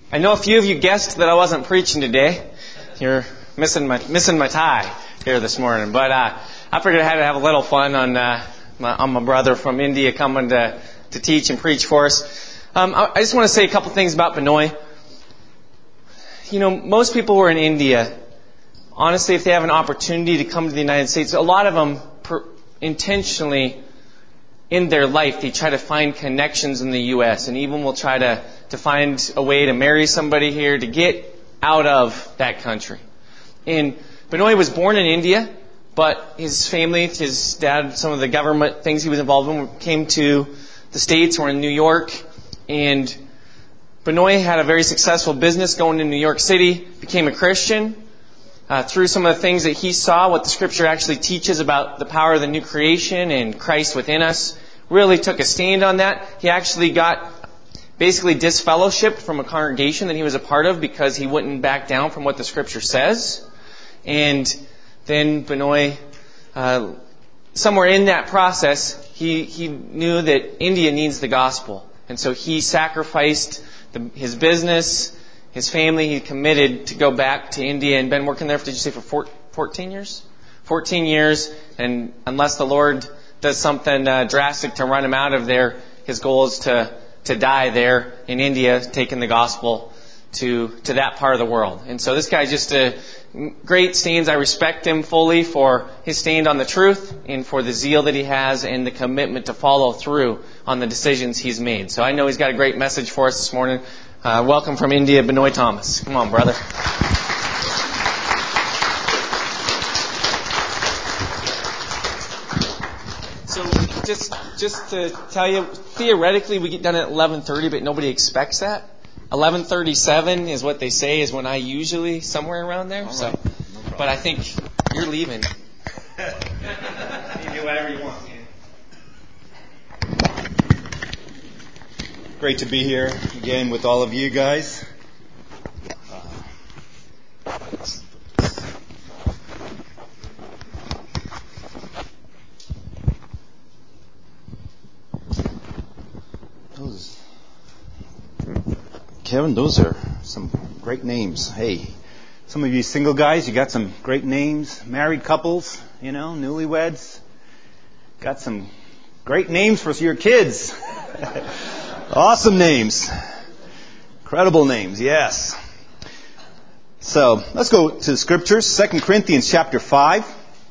I know a few of you guessed that I wasn't preaching today. You're missing my tie here this morning, but I figured I had to have a little fun on my brother from India coming to teach and preach for us. I just want to say a couple things about Binoy. You know, most people who are in India, honestly, if they have an opportunity to come to the United States, a lot of them intentionally in their life, they try to find connections in the U.S. and even will try to find a way to marry somebody here to get out of that country. And Binoy was born in India, but his family, his dad, some of the government things he was involved in, came to the States or in New York. And Binoy had a very successful business going to New York City, became a Christian. Through some of the things that he saw, what the Scripture actually teaches about the power of the new creation and Christ within us, really took a stand on that. He actually got basically disfellowshipped from a congregation that he was a part of because he wouldn't back down from what the Scripture says. And then Binoy, somewhere in that process, he knew that India needs the gospel. And so he sacrificed his business, his family. He committed to go back to India and been working there, did you say, for 14 years? 14 years, and unless the Lord does something drastic to run him out of there, his goal is to die there in India, taking the gospel to that part of the world. And so this guy's just a great stands. I respect him fully for his stand on the truth and for the zeal that he has and the commitment to follow through on the decisions he's made. So I know he's got a great message for us this morning. Welcome from India, Binoy Thomas. Come on, brother. So just to tell you, theoretically we get done at 11:30, but nobody expects that. 11:37 is what they say is when I usually somewhere around there. Right. So, no, but I think you're leaving. You can do whatever you want. Great to be here again with all of you guys. Kevin, those are some great names. Hey, some of you single guys, you got some great names. Married couples, newlyweds, got some great names for your kids. Awesome names. Incredible names, yes. So, let's go to the Scriptures. 2 Corinthians chapter 5,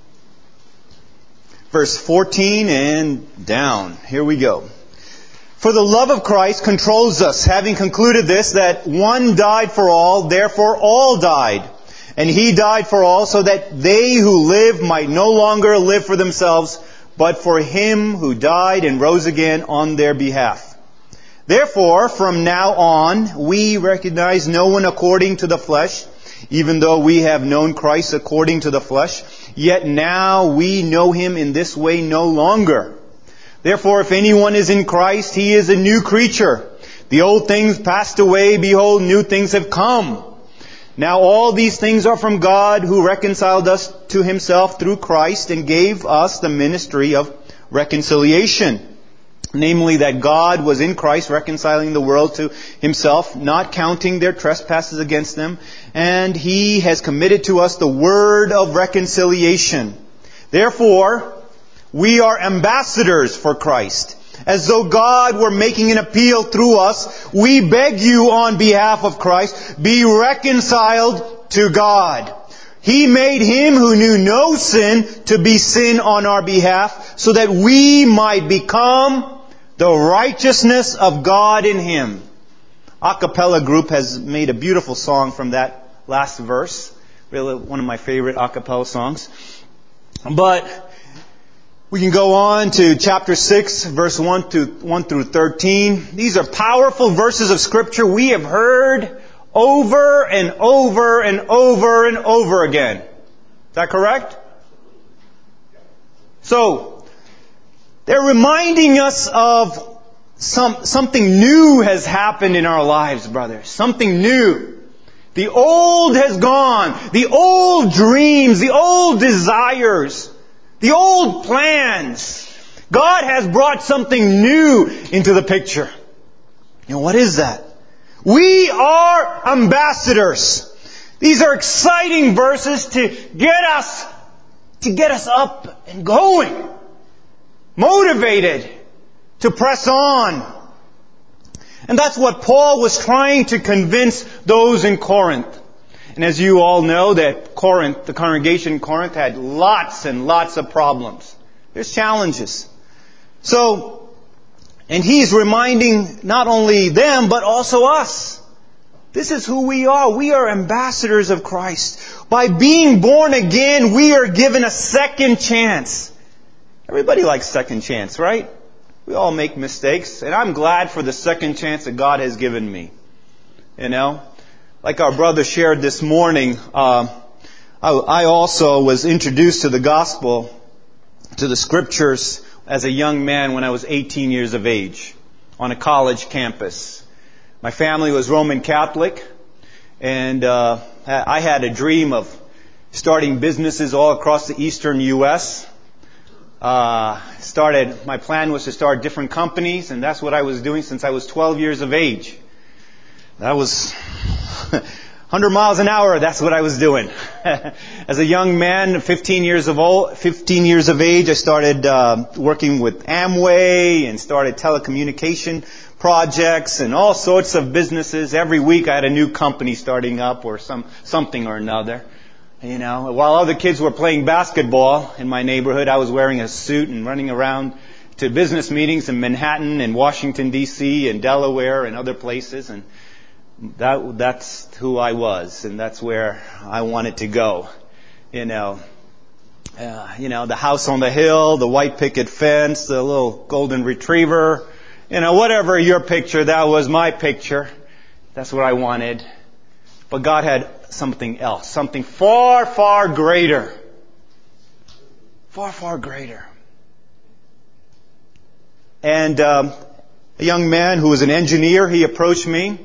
verse 14 and down. Here we go. For the love of Christ controls us, having concluded this, that one died for all, therefore all died. And He died for all, so that they who live might no longer live for themselves, but for Him who died and rose again on their behalf. Therefore, from now on, we recognize no one according to the flesh, even though we have known Christ according to the flesh. Yet now we know Him in this way no longer. Therefore, if anyone is in Christ, he is a new creature. The old things passed away, behold, new things have come. Now all these things are from God, who reconciled us to Himself through Christ and gave us the ministry of reconciliation. Namely, that God was in Christ reconciling the world to Himself, not counting their trespasses against them. And He has committed to us the word of reconciliation. Therefore, we are ambassadors for Christ. As though God were making an appeal through us, we beg you on behalf of Christ, be reconciled to God. He made Him who knew no sin to be sin on our behalf, so that we might become the righteousness of God in Him. A cappella group has made a beautiful song from that last verse. Really one of my favorite a cappella songs. But we can go on to chapter 6, verse 1 through 13. These are powerful verses of Scripture we have heard over and over and over and over again. Is that correct? So, they're reminding us of something new has happened in our lives, brothers. Something new. The old has gone. The old dreams, the old desires, the old plans. God has brought something new into the picture. What is that? We are ambassadors. These are exciting verses to get us up and going, motivated to press on. And that's what Paul was trying to convince those in Corinth. And as you all know, that Corinth, the congregation in Corinth, had lots and lots of problems. There's challenges. So, and he's reminding not only them, but also us. This is who we are. We are ambassadors of Christ. By being born again, we are given a second chance. Everybody likes second chance, right? We all make mistakes, and I'm glad for the second chance that God has given me. You know? Like our brother shared this morning, I also was introduced to the gospel, to the scriptures, as a young man when I was 18 years of age on a college campus. My family was Roman Catholic, and I had a dream of starting businesses all across the eastern U.S. My plan was to start different companies, and that's what I was doing since I was 12 years of age. That was 100 miles an hour, that's what I was doing. As a young man, 15 years of age, I started working with Amway and started telecommunication projects and all sorts of businesses. Every week I had a new company starting up or something or another. You know, while other kids were playing basketball in my neighborhood, I was wearing a suit and running around to business meetings in Manhattan and Washington, D.C. and Delaware and other places. And that's who I was, and that's where I wanted to go. You know, the house on the hill, the white picket fence, the little golden retriever, whatever your picture, that was my picture. That's what I wanted. But God had something else, something far, far greater. Far, far greater. And a young man who was an engineer, he approached me.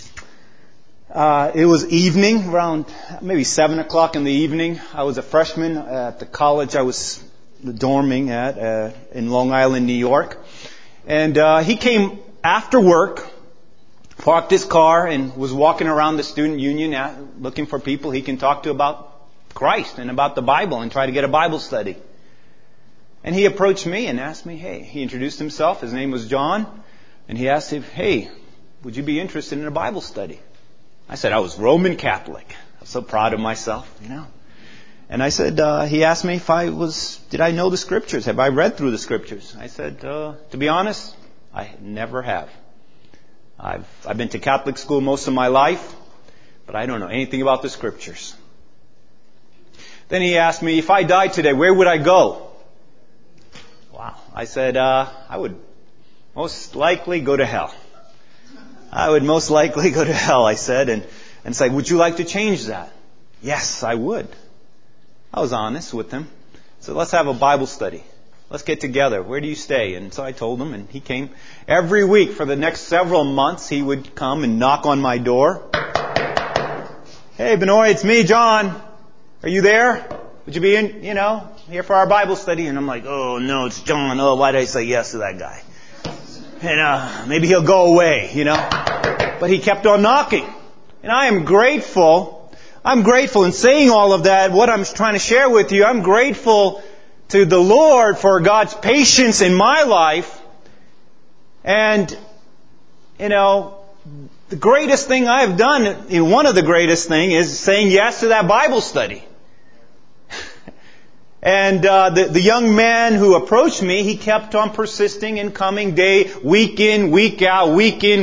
It was evening, around maybe 7 o'clock in the evening. I was a freshman at the college I was dorming at in Long Island, New York. And he came after work, parked his car, and was walking around the student union looking for people he can talk to about Christ and about the Bible and try to get a Bible study. And he approached me and asked me, he introduced himself. His name was John. And he asked him, would you be interested in a Bible study? I said, I was Roman Catholic. I'm so proud of myself, And I said, he asked me did I know the Scriptures? Have I read through the Scriptures? I said, to be honest, I never have. I've been to Catholic school most of my life, but I don't know anything about the Scriptures. Then he asked me, if I died today, where would I go? Wow. I said, I would most likely go to hell. I would most likely go to hell, I said, and say, would you like to change that? Yes, I would. I was honest with him. So let's have a Bible study. Let's get together. Where do you stay? And so I told him, and he came. Every week for the next several months, he would come and knock on my door. Hey, Benoit, it's me, John. Are you there? Would you be in, here for our Bible study? And I'm like, oh, no, it's John. Oh, why did I say yes to that guy? And maybe he'll go away, But he kept on knocking. And I am grateful. I'm grateful in saying all of that. What I'm trying to share with you, I'm grateful to the Lord for God's patience in my life. And, the greatest thing I've done, one of the greatest things, is saying yes to that Bible study. And the young man who approached me, he kept on persisting and coming week in, week out,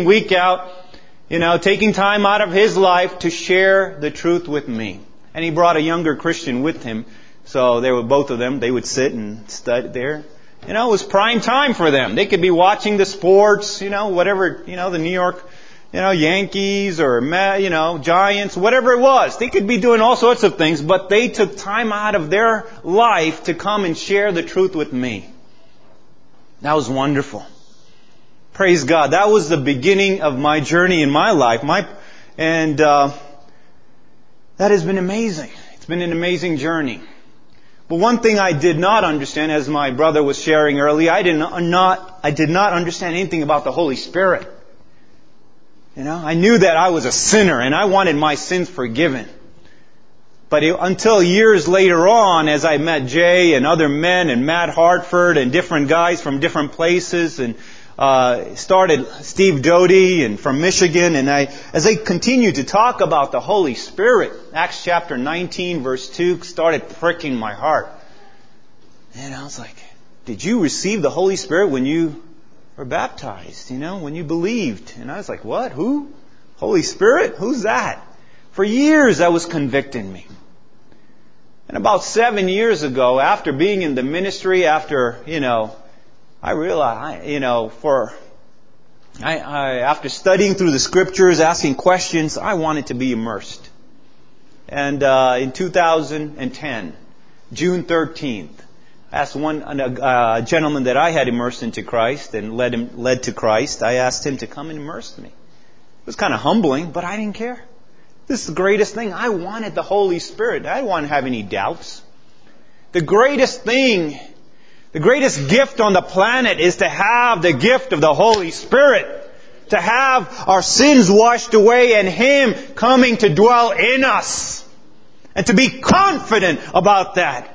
taking time out of his life to share the truth with me. And he brought a younger Christian with him. So they were both of them. They would sit and study there. It was prime time for them. They could be watching the sports, whatever, the New York, Yankees or, Giants, whatever it was. They could be doing all sorts of things, but they took time out of their life to come and share the truth with me. That was wonderful. Praise God. That was the beginning of my journey in my life. That has been amazing. It's been an amazing journey. But one thing I did not understand, as my brother was sharing earlier, I did not understand anything about the Holy Spirit. I knew that I was a sinner and I wanted my sins forgiven. But until years later on, as I met Jay and other men and Matt Hartford and different guys from different places, and started Steve Doty and from Michigan, and as they continued to talk about the Holy Spirit, Acts chapter 19 verse 2 started pricking my heart. And I was like, did you receive the Holy Spirit when you were baptized? When you believed? And I was like, what? Who? Holy Spirit? Who's that? For years that was convicting me. And about 7 years ago, after being in the ministry, after I realized, after studying through the Scriptures, asking questions, I wanted to be immersed. And in 2010, June 13th, I asked a gentleman that I had immersed into Christ and led to Christ. I asked him to come and immerse me. It was kind of humbling, but I didn't care. This is the greatest thing. I wanted the Holy Spirit. I didn't want to have any doubts. The greatest thing, the greatest gift on the planet is to have the gift of the Holy Spirit. To have our sins washed away and Him coming to dwell in us. And to be confident about that.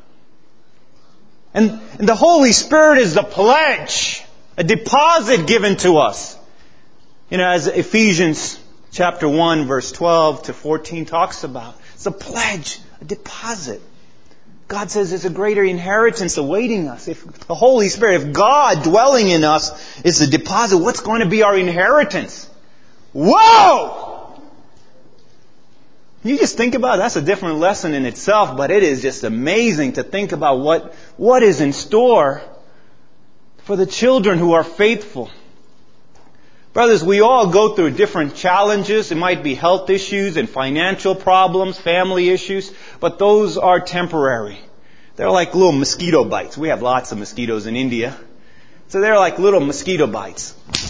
And the Holy Spirit is the pledge, a deposit given to us. As Ephesians chapter 1 verse 12 to 14 talks about. It's a pledge, a deposit. God says it's a greater inheritance awaiting us. If the Holy Spirit, if God dwelling in us is the deposit, what's going to be our inheritance? Whoa! You just think about it. That's a different lesson in itself, but it is just amazing to think about what is in store for the children who are faithful. Brothers, we all go through different challenges. It might be health issues and financial problems, family issues, but those are temporary. They're like little mosquito bites. We have lots of mosquitoes in India. So they're like little mosquito bites.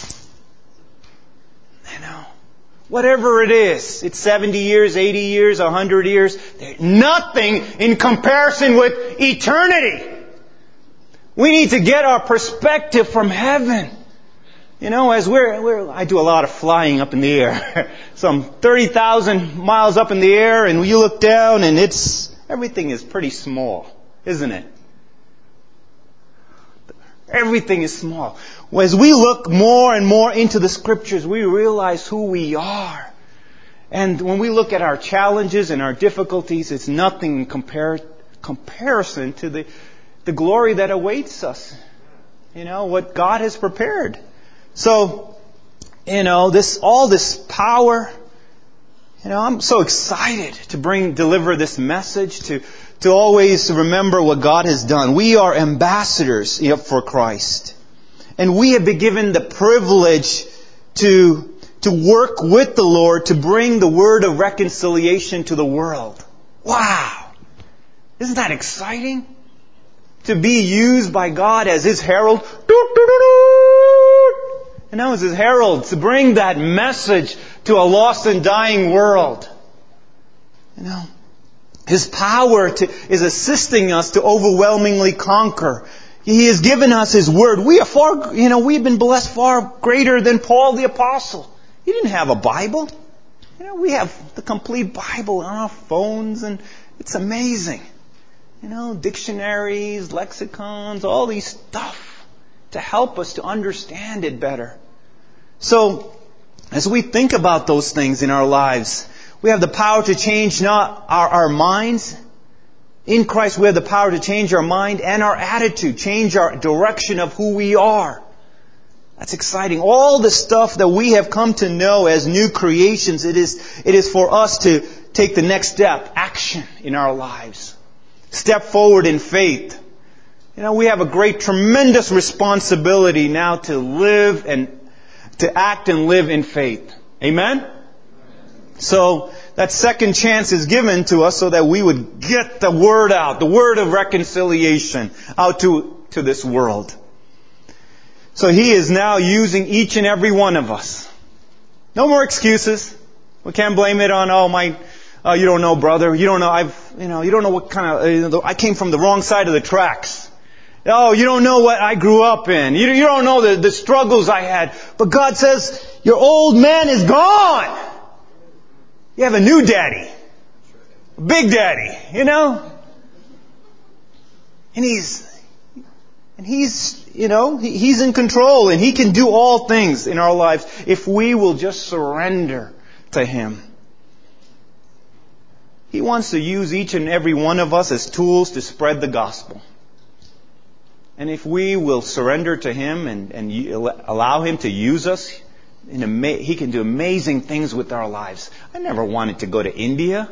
Whatever it is, it's 70 years, 80 years, 100 years, there's nothing in comparison with eternity. We need to get our perspective from heaven. As I do a lot of flying up in the air. Some 30,000 miles up in the air, and you look down and everything is pretty small, isn't it? Everything is small. As we look more and more into the Scriptures, we realize who we are. And when we look at our challenges and our difficulties, it's nothing in comparison to the glory that awaits us. What God has prepared. So, all this power, I'm so excited to deliver this message, to always remember what God has done. We are ambassadors for Christ. And we have been given the privilege to work with the Lord to bring the word of reconciliation to the world. Wow! Isn't that exciting? To be used by God as His herald. As His herald, to bring that message to a lost and dying world. His power is assisting us to overwhelmingly conquer. He has given us His Word. We've been blessed far greater than Paul the Apostle. He didn't have a Bible. We have the complete Bible on our phones, and it's amazing. Dictionaries, lexicons, all these stuff to help us to understand it better. So, as we think about those things in our lives, we have the power to change not our minds. In Christ, we have the power to change our mind and our attitude, change our direction of who we are. That's exciting. All the stuff that we have come to know as new creations, it is for us to take the next step, action in our lives. Step forward in faith. We have a tremendous responsibility now to live and to act and live in faith. Amen? So, that second chance is given to us so that we would get the word out, the word of reconciliation out to this world. So He is now using each and every one of us. No more excuses. We can't blame it on, you don't know, brother. You don't know, you don't know what kind of, I came from the wrong side of the tracks. Oh, you don't know what I grew up in. You don't know the struggles I had. But God says, your old man is gone. You have a new daddy. A big daddy, you know? And he's in control, and He can do all things in our lives if we will just surrender to Him. He wants to use each and every one of us as tools to spread the gospel. And if we will surrender to Him and allow Him to use us, He can do amazing things with our lives. I never wanted to go to India.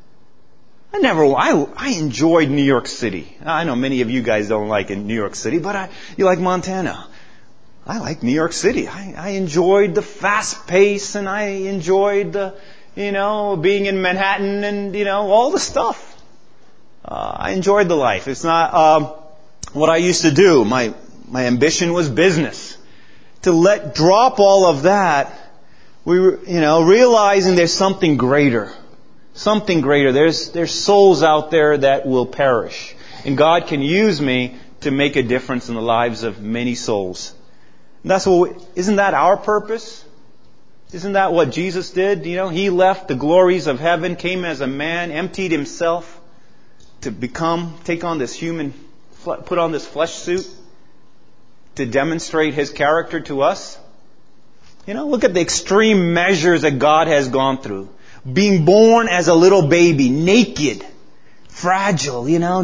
I enjoyed New York City. I know many of you guys don't like New York City, but you like Montana. I like New York City. I enjoyed the fast pace, and I enjoyed being in Manhattan and, all the stuff. I enjoyed the life. It's not what I used to do. My ambition was business. To drop all of that, realizing there's something greater. Something greater. There's souls out there that will perish. And God can use me to make a difference in the lives of many souls. And isn't that our purpose? Isn't that what Jesus did? He left the glories of heaven, came as a man, emptied Himself to take on this put on this flesh suit to demonstrate His character to us. Look at the extreme measures that God has gone through. Being born as a little baby, naked, fragile,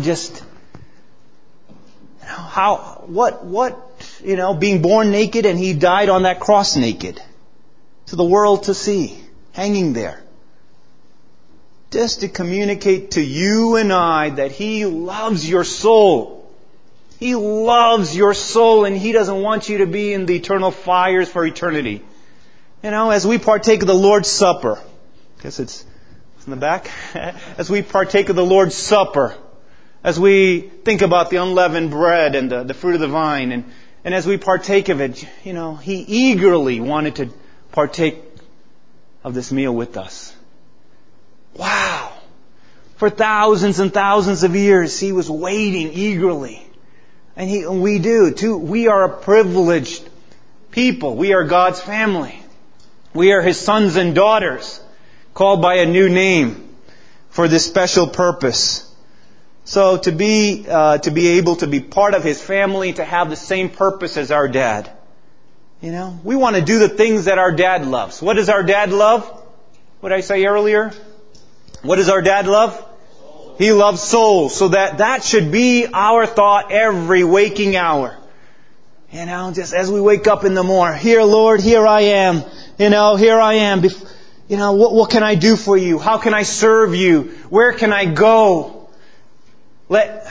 being born naked, and He died on that cross naked to the world to see, hanging there. Just to communicate to you and I that He loves your soul. He loves your soul, and He doesn't want you to be in the eternal fires for eternity. As we partake of the Lord's Supper, I guess it's in the back. As we partake of the Lord's Supper, as we think about the unleavened bread and the fruit of the vine, and as we partake of it, He eagerly wanted to partake of this meal with us. Wow! For thousands and thousands of years, He was waiting eagerly. And we do too. We are a privileged people. We are God's family. We are His sons and daughters, called by a new name for this special purpose. So to be able to be part of His family, to have the same purpose as our dad. We want to do the things that our dad loves. What does our dad love? What did I say earlier? What does our dad love? He loves souls. So that should be our thought every waking hour. Just as we wake up in the morning. Here, Lord, here I am. Here I am. What can I do for You? How can I serve You? Where can I go? Let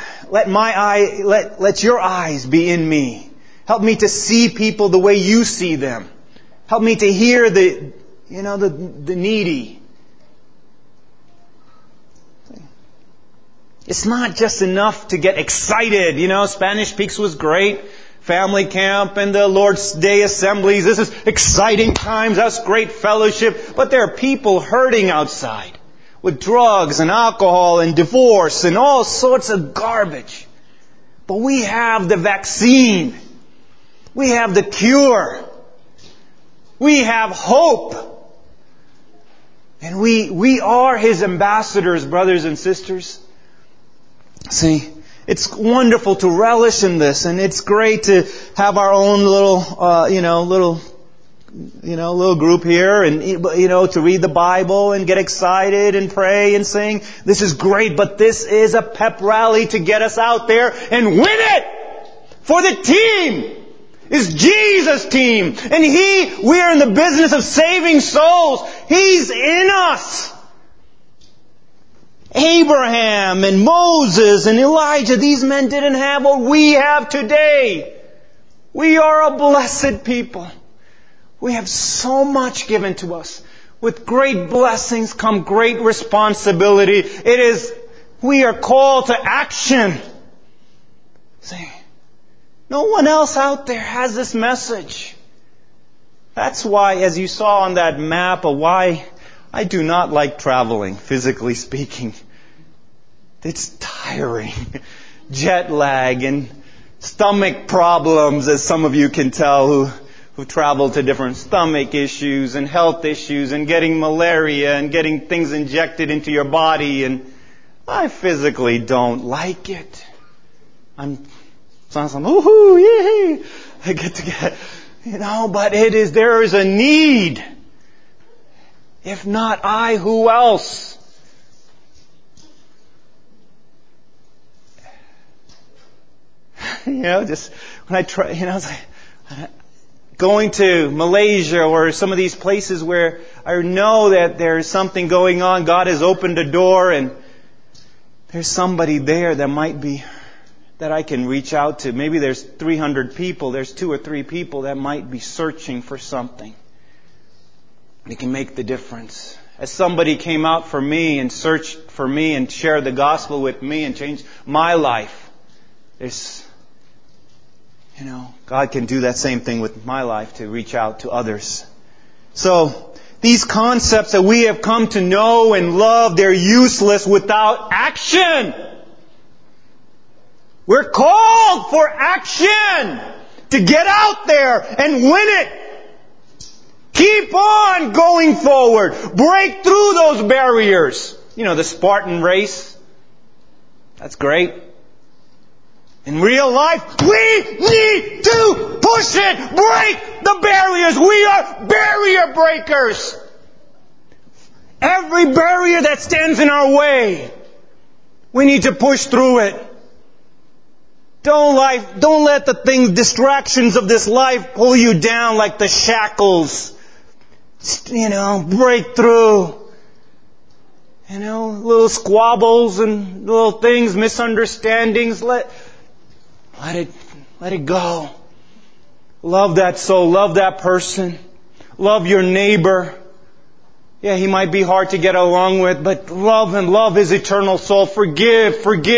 Your eyes be in me. Help me to see people the way You see them. Help me to hear the needy. It's not just enough to get excited. Spanish Peaks was great. Family camp and the Lord's Day assemblies. This is exciting times. That's great fellowship. But there are people hurting outside with drugs and alcohol and divorce and all sorts of garbage. But we have the vaccine. We have the cure. We have hope. And we are His ambassadors, brothers and sisters. See, it's wonderful to relish in this, and it's great to have our own little group here, and to read the Bible and get excited and pray and sing. This is great, but this is a pep rally to get us out there and win it for the team. It's Jesus' team, and we are in the business of saving souls. He's in us. Abraham and Moses and Elijah, these men didn't have what we have today. We are a blessed people. We have so much given to us. With great blessings come great responsibility. We are called to action. See, no one else out there has this message. That's why, as you saw on that map, of why I do not like traveling, physically speaking. It's tiring. Jet lag and stomach problems, as some of you can tell who travel to different stomach issues and health issues and getting malaria and getting things injected into your body. And I physically don't like it. Sounds like, woohoo, yay! I get to get, but there is a need. If not I, who else? Just when I try, it's like going to Malaysia or some of these places where I know that there's something going on. God has opened a door and there's somebody there that I can reach out to. Maybe there's 300 people. There's 2 or 3 people that might be searching for something. It can make the difference. As somebody came out for me and searched for me and shared the gospel with me and changed my life, God can do that same thing with my life to reach out to others. So, these concepts that we have come to know and love, they're useless without action. We're called for action to get out there and win it. Keep on going forward. Break through those barriers. The Spartan race. That's great. In real life, we need to push it. Break the barriers. We are barrier breakers. Every barrier that stands in our way, we need to push through it. Don't let the distractions of this life pull you down like the shackles. Break through. Little squabbles and little things, misunderstandings. Let it go. Love that soul. Love that person. Love your neighbor. Yeah, he might be hard to get along with, but love him. Love his eternal soul. Forgive.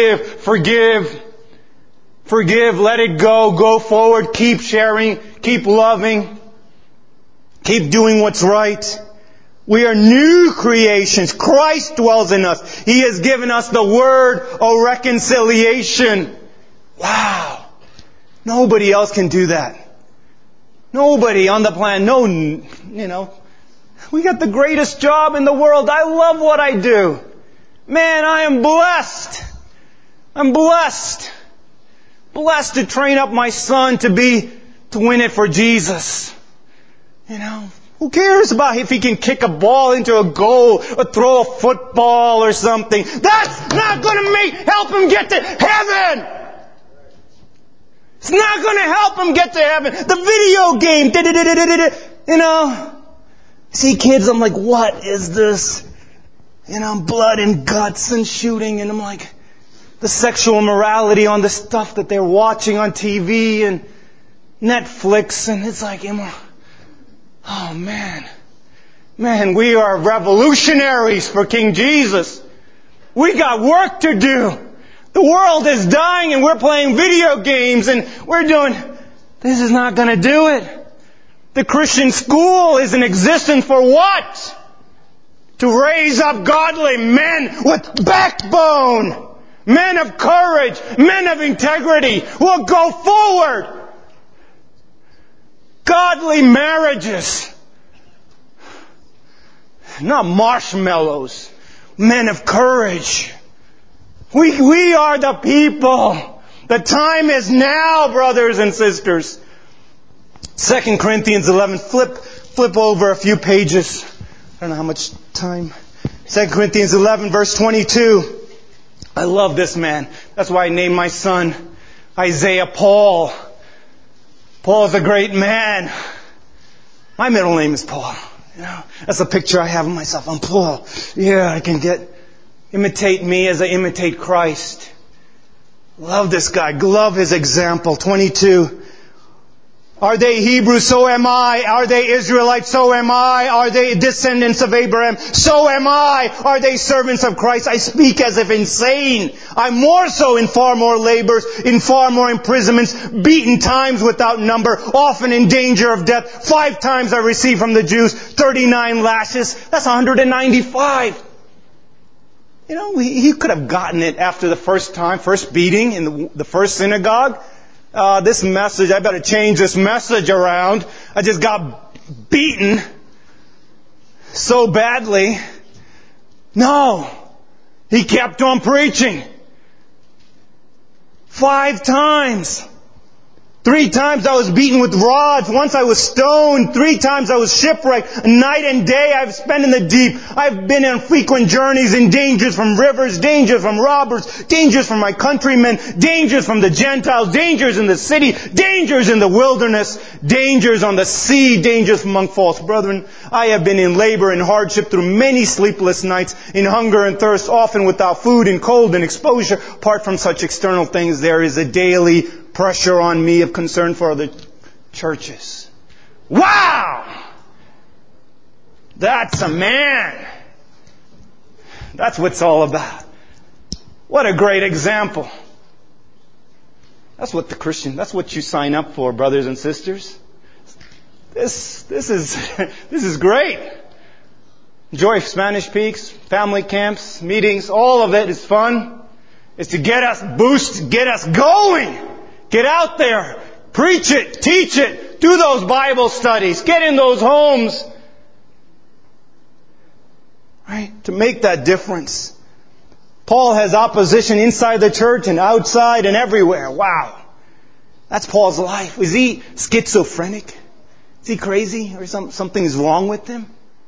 Forgive, let it go, go forward, keep sharing, keep loving, keep doing what's right. We are new creations. Christ dwells in us. He has given us the word of reconciliation. Wow. Nobody else can do that. Nobody on the planet. We got the greatest job in the world. I love what I do. Man, I am blessed. I'm blessed. Blessed to train up my son to win it for Jesus. Who cares about if he can kick a ball into a goal or throw a football or something? That's not going to help him get to heaven. It's not going to help him get to heaven. The video game, See kids, I'm like, what is this? Blood and guts and shooting, and I'm like, the sexual morality on the stuff that they're watching on TV and Netflix, and it's like, oh man, we are revolutionaries for King Jesus. We got work to do. The world is dying and we're playing video games and this is not going to do it. The Christian school is in existence for what? To raise up godly men with backbone. Men of courage, men of integrity will go forward. Godly marriages. Not marshmallows. Men of courage. We are the people. The time is now, brothers and sisters. 2 Corinthians 11. Flip over a few pages. I don't know how much time. 2 Corinthians 11 verse 22. I love this man. That's why I named my son Isaiah Paul. Paul's a great man. My middle name is Paul. That's a picture I have of myself. I'm Paul. Yeah, I can imitate me as I imitate Christ. Love this guy. Love his example. 22. Are they Hebrews? So am I. Are they Israelites? So am I. Are they descendants of Abraham? So am I. Are they servants of Christ? I speak as if insane. I'm more so in far more labors, in far more imprisonments, beaten times without number, often in danger of death. 5 times I received from the Jews 39 lashes. That's 195. He could have gotten it after the first beating in the first synagogue. this message, I better change this message around. I just got beaten so badly. No. He kept on preaching. 5 times. 3 times I was beaten with rods. Once I was stoned. 3 times I was shipwrecked. Night and day I've spent in the deep. I've been on frequent journeys in dangers from rivers, dangers from robbers, dangers from my countrymen, dangers from the Gentiles, dangers in the city, dangers in the wilderness, dangers on the sea, dangers among false brethren. I have been in labor and hardship through many sleepless nights, in hunger and thirst, often without food and cold and exposure. Apart from such external things, there is a daily pressure on me of concern for other churches. Wow! That's a man. That's what it's all about. What a great example. That's what you sign up for, brothers and sisters. This is great. Enjoy Spanish Peaks, family camps, meetings, all of it is fun. It's to get us going. Get out there. Preach it. Teach it. Do those Bible studies. Get in those homes. Right? To make that difference. Paul has opposition inside the church and outside and everywhere. Wow. That's Paul's life. Is he schizophrenic? Is he crazy? Or something's wrong with him?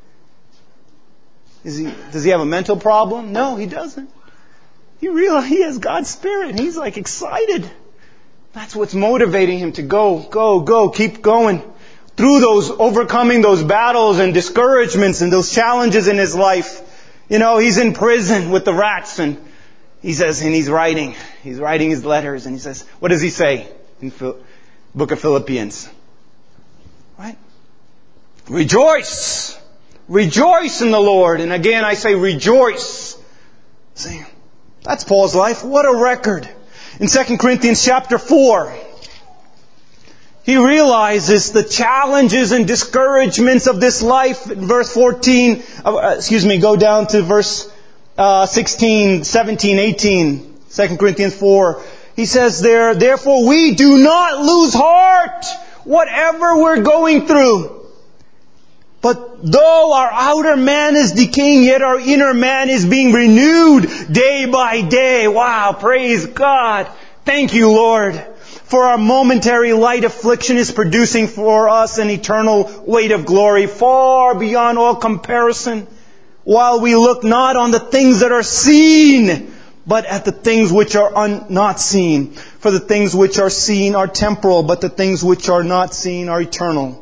Does he have a mental problem? No, he doesn't. He has God's Spirit and he's like excited. That's what's motivating him to go, keep going. Through overcoming those battles and discouragements and those challenges in his life. He's in prison with the rats and he's writing his letters and he says, what does he say in book of Philippians? Right? Rejoice! Rejoice in the Lord. And again I say rejoice. See, that's Paul's life. What a record. In 2 Corinthians chapter 4, he realizes the challenges and discouragements of this life. In verse 14, go down to verse 16, 17, 18. 2 Corinthians 4. He says there, therefore we do not lose heart, whatever we're going through. But though our outer man is decaying, yet our inner man is being renewed day by day. Wow, praise God. Thank you, Lord. For our momentary light affliction is producing for us an eternal weight of glory far beyond all comparison. While we look not on the things that are seen, but at the things which are not seen. For the things which are seen are temporal, but the things which are not seen are eternal.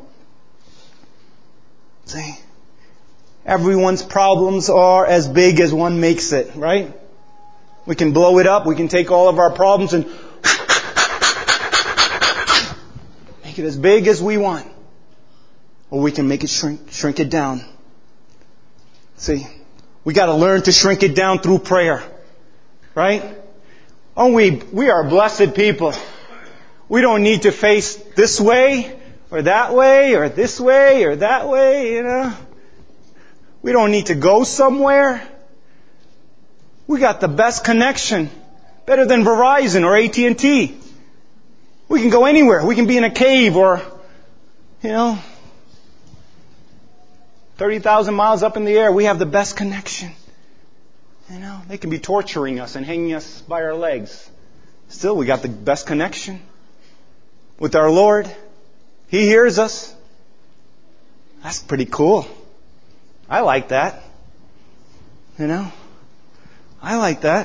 See, everyone's problems are as big as one makes it, right? We can blow it up. We can take all of our problems and make it as big as we want. Or we can make it shrink it down. See, we got to learn to shrink it down through prayer. Right? Oh, we are blessed people. We don't need to face this way or that way or this way or that way, We don't need to go somewhere. We got the best connection. Better than Verizon or AT&T. We can go anywhere. We can be in a cave or, 30,000 miles up in the air. We have the best connection. They can be torturing us and hanging us by our legs. Still, we got the best connection with our Lord. He hears us. That's pretty cool. I like that. I like that.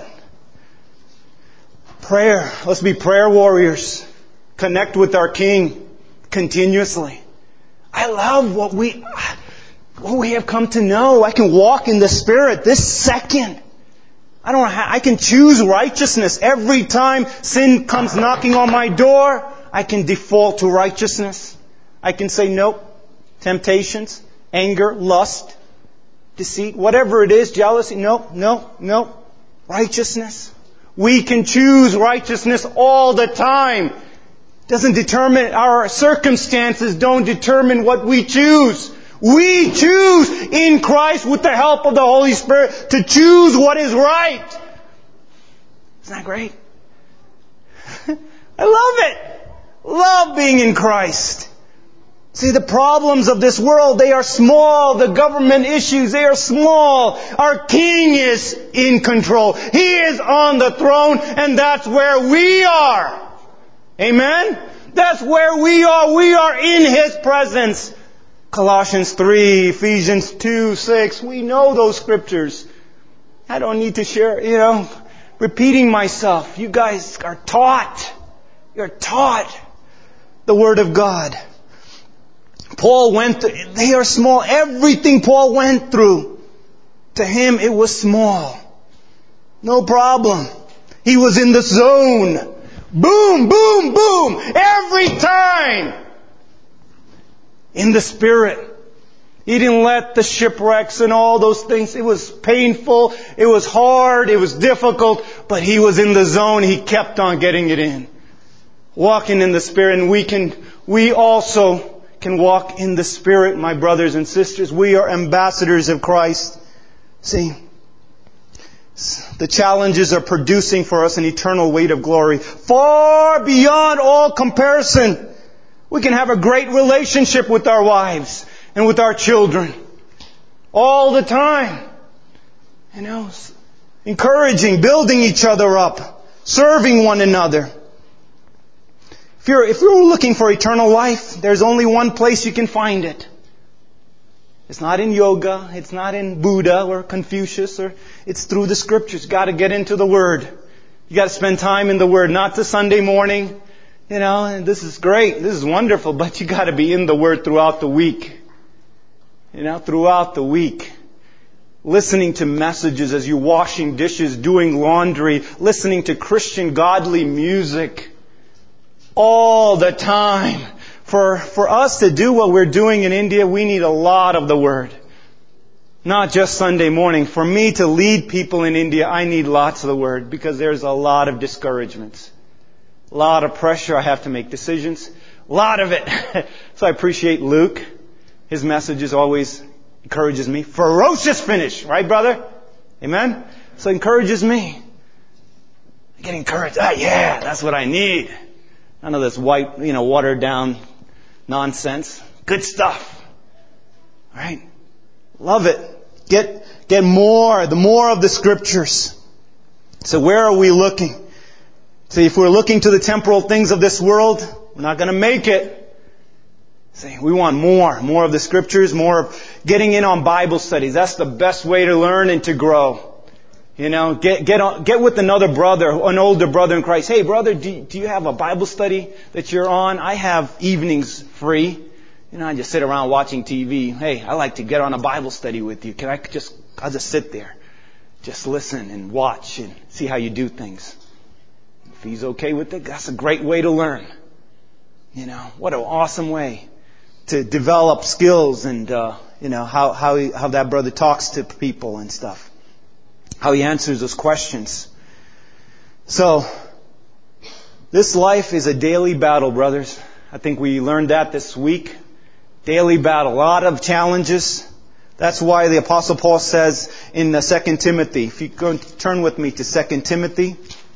Prayer. Let's be prayer warriors. Connect with our King continuously. I love what we have come to know. I can walk in the Spirit this second. I can choose righteousness. Every time sin comes knocking on my door, I can default to righteousness. I can say nope. Temptations, anger, lust, deceit, whatever it is, jealousy, nope. Righteousness. We can choose righteousness all the time. Doesn't determine, our circumstances don't determine what we choose. We choose in Christ with the help of the Holy Spirit to choose what is right. Isn't that great? I love it. Love being in Christ. See, the problems of this world, they are small. The government issues, they are small. Our King is in control. He is on the throne, and that's where we are. Amen? That's where we are. We are in His presence. Colossians 3, Ephesians 2, 6. We know those scriptures. I don't need to share, repeating myself. You guys are taught. You're taught the Word of God. Paul went through, they are small. Everything Paul went through, to him it was small. No problem. He was in the zone. Boom, boom, boom. Every time. In the Spirit. He didn't let the shipwrecks and all those things. It was painful. It was hard. It was difficult. But he was in the zone. He kept on getting it in. Walking in the Spirit. And we also can walk in the Spirit, my brothers and sisters. We are ambassadors of Christ. See, the challenges are producing for us an eternal weight of glory, far beyond all comparison. We can have a great relationship with our wives and with our children all the time. Encouraging, building each other up, serving one another. If you're looking for eternal life, there's only one place you can find it. It's not in yoga. It's not in Buddha or Confucius. It's through the Scriptures. You've got to get into the Word. You got to spend time in the Word, not the Sunday morning. And this is great. This is wonderful. But you got to be in the Word throughout the week. Throughout the week. Listening to messages as you're washing dishes, doing laundry, listening to Christian godly music. All the time. For us to do what we're doing in India, we need a lot of the Word. Not just Sunday morning. For me to lead people in India, I need lots of the Word because there's a lot of discouragements. A lot of pressure. I have to make decisions. A lot of it. So I appreciate Luke. His messages always encourages me. Ferocious finish. Right, brother? Amen? So it encourages me. I get encouraged. Yeah, that's what I need. None of this white, watered down nonsense. Good stuff. All right? Love it. Get more, the more of the Scriptures. So where are we looking? See, if we're looking to the temporal things of this world, we're not going to make it. See, we want more of the Scriptures, more of getting in on Bible studies. That's the best way to learn and to grow. Get with another brother, an older brother in Christ. Hey, brother, do you have a Bible study that you're on? I have evenings free. I just sit around watching TV. Hey, I like to get on a Bible study with you. I'll just sit there. Just listen and watch and see how you do things. If he's okay with it, that's a great way to learn. What an awesome way to develop skills and, how that brother talks to people and stuff. How he answers those questions. So, this life is a daily battle, brothers. I think we learned that this week. Daily battle. A lot of challenges. That's why the Apostle Paul says in 2 Timothy. If you go turn with me to 2 Timothy.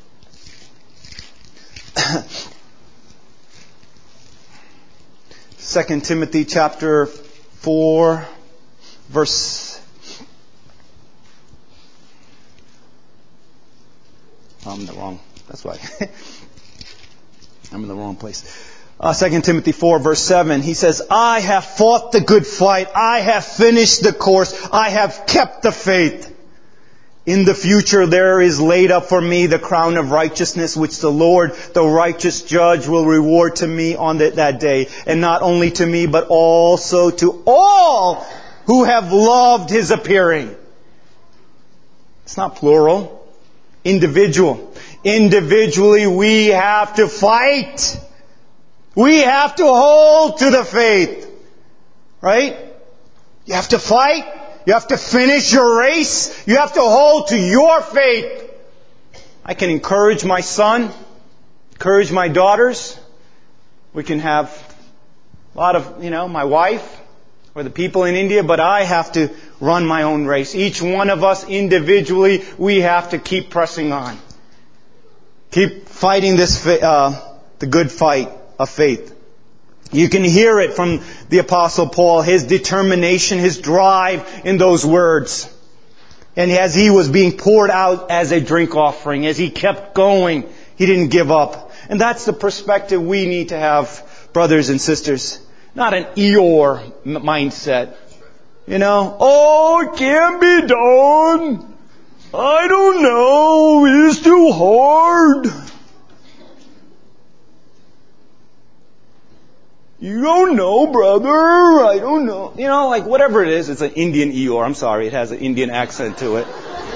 2 Timothy chapter 4, verse... That's why. I'm in the wrong place. 2 Timothy 4 verse 7, he says, I have fought the good fight. I have finished the course. I have kept the faith. In the future there is laid up for me the crown of righteousness, which the Lord, the righteous judge, will reward to me on that day. And not only to me, but also to all who have loved His appearing. It's not plural. Individual. Individually, we have to fight. We have to hold to the faith. Right? You have to fight. You have to finish your race. You have to hold to your faith. I can encourage my son, encourage my daughters. We can have a lot of, my wife or the people in India, but I have to run my own race. Each one of us individually, we have to keep pressing on. Keep fighting this, the good fight of faith. You can hear it from the Apostle Paul, his determination, his drive in those words. And as he was being poured out as a drink offering, as he kept going, he didn't give up. And that's the perspective we need to have, brothers and sisters. Not an Eeyore mindset. You know, oh, it can't be done. I don't know. It's too hard. You don't know, brother. I don't know. You know, like whatever it is, it's an Indian Eeyore. I'm sorry, it has an Indian accent to it.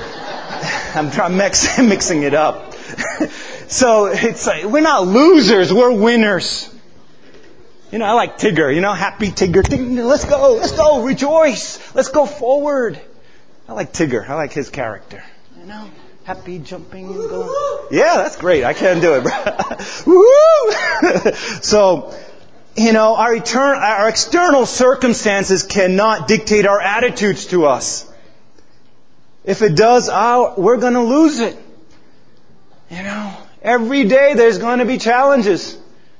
I'm mixing it up. So it's like, we're not losers, we're winners. You know, I like Tigger, you know, happy Tigger. Let's go, rejoice. Let's go forward. I like Tigger. I like his character. You know, happy jumping and going. Yeah, that's great. I can't do it, bro. Woo! So, you know, our external circumstances cannot dictate our attitudes to us. If it does, we're going to lose it. You know, every day there's going to be challenges.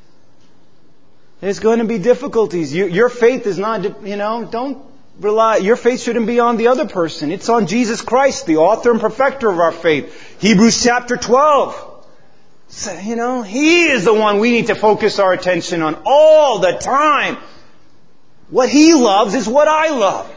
There's going to be difficulties. Your faith is not, you know, don't rely, your faith shouldn't be on the other person. It's on Jesus Christ, the author and perfecter of our faith. Hebrews chapter 12. So, you know, He is the one we need to focus our attention on all the time. What He loves is what I love.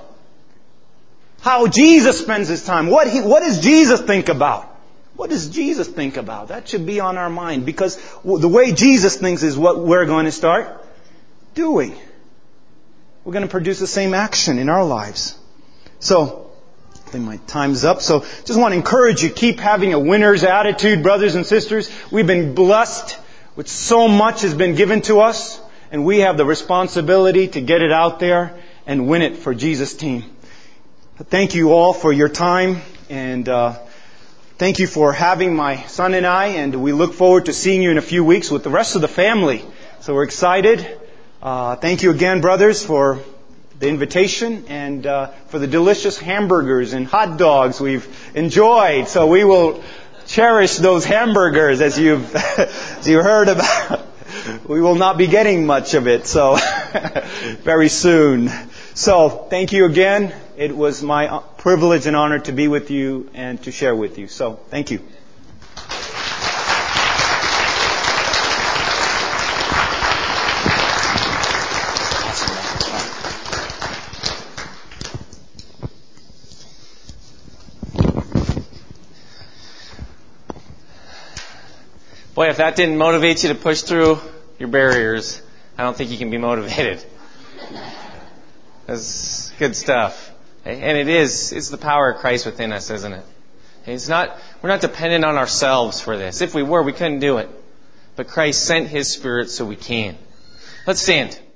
How Jesus spends His time. What does Jesus think about? What does Jesus think about? That should be on our mind, because the way Jesus thinks is what we're going to start doing. We're going to produce the same action in our lives. So, I think my time's up. So, just want to encourage you, keep having a winner's attitude, brothers and sisters. We've been blessed with so much has been given to us, and we have the responsibility to get it out there and win it for Jesus' team. Thank you all for your time, and thank you for having my son and I, and we look forward to seeing you in a few weeks with the rest of the family. So we're excited. Thank you again, brothers, for the invitation and for the delicious hamburgers and hot dogs we've enjoyed. So we will cherish those hamburgers as you heard about. We will not be getting much of it, so very soon. So thank you again. It was my privilege and honor to be with you and to share with you. So thank you. Boy, if that didn't motivate you to push through your barriers, I don't think you can be motivated. That's good stuff. And it's the power of Christ within us, isn't it? We're not dependent on ourselves for this. If we were, we couldn't do it. But Christ sent His Spirit so we can. Let's stand.